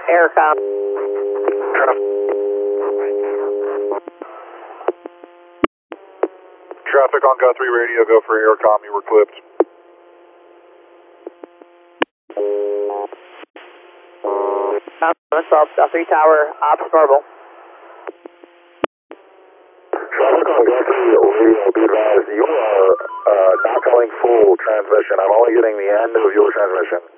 Aircom. Traffic on Guthrie Radio, go for Aircom, you were clipped. Assault, Guthrie Tower, ops normal. Traffic on Guthrie Radio, be advised, you are not calling full transmission. I'm only getting the end of your transmission.